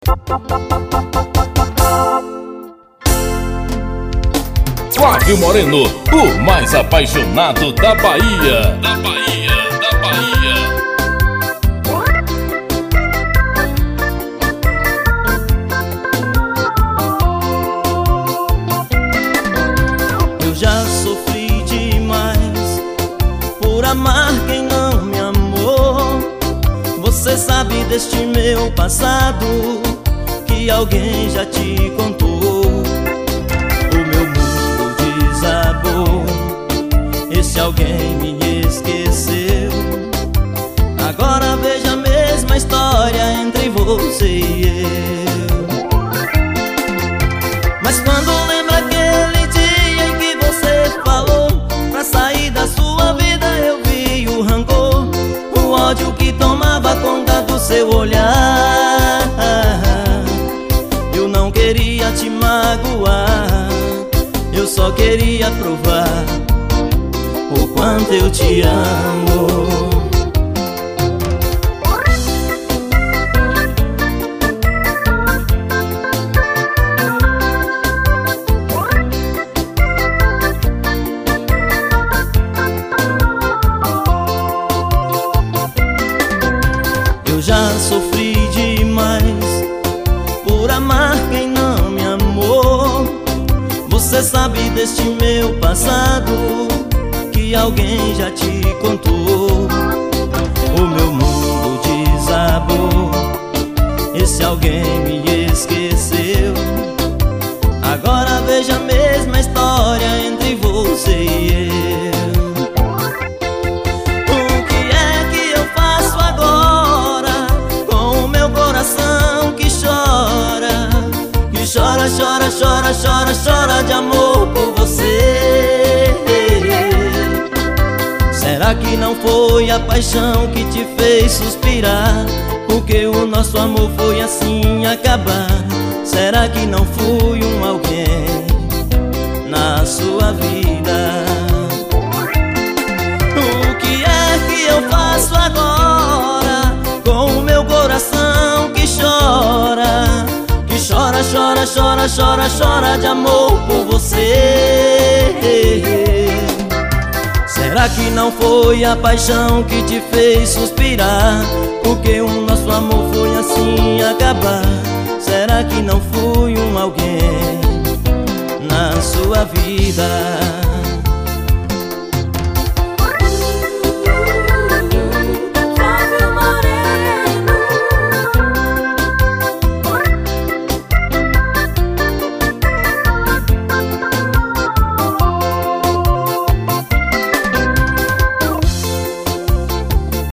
Flávio Moreno, o mais apaixonado da Bahia. Da Bahia, da Bahia. Eu já sofri demais por amar quem não me amou. Você sabe deste meu passado, que alguém já te contou. Esse alguém me esqueceu. Agora veja a mesma história entre você e eu. Mas quando lembra aquele dia em que você falou pra sair da sua vida, eu vi o rancor, o ódio que tomava conta do seu olhar. Eu não queria te magoar, eu só queria provar o quanto eu te amo. Eu já sofri demais por amar quem não me amou. Você sabe deste meu passado, que alguém já te contou. O meu mundo desabou, esse alguém me esqueceu. Agora veja a mesma história entre você e eu. O que é que eu faço agora com o meu coração que chora? Que chora, chora, chora, chora, chora de amor por você. Será que não foi a paixão que te fez suspirar? Porque o nosso amor foi assim acabar. Será que não fui um alguém na sua vida? O que é que eu faço agora com o meu coração que chora? Que chora, chora, chora, chora, chora de amor por você. Será que não foi a paixão que te fez suspirar? Porque o nosso amor foi assim acabar. Será que não fui um alguém na sua vida?